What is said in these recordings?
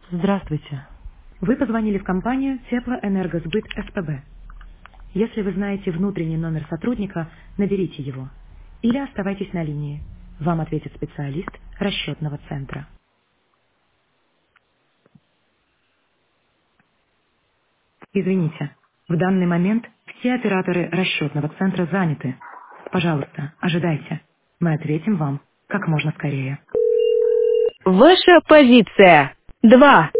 Здравствуйте. Вы позвонили в компанию Теплоэнергосбыт СПБ. Если вы знаете внутренний номер сотрудника, наберите его. Или оставайтесь на линии. Вам ответит специалист расчетного центра. Извините, в данный момент все операторы расчетного центра заняты. Пожалуйста, ожидайте. Мы ответим вам как можно скорее. Ваша позиция. 2.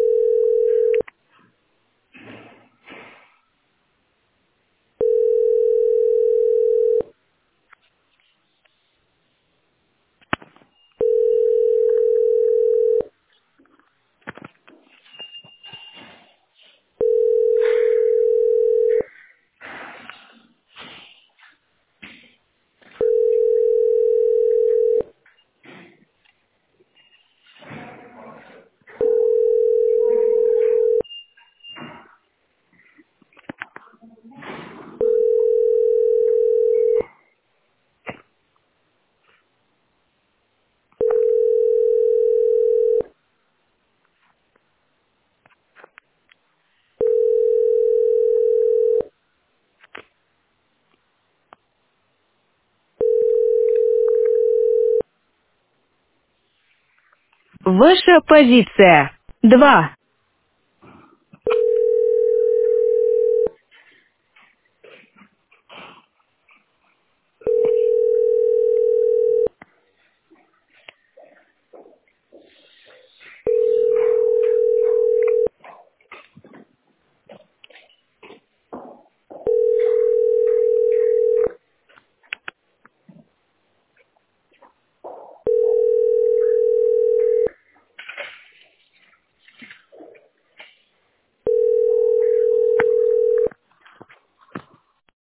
Ваша позиция. 2.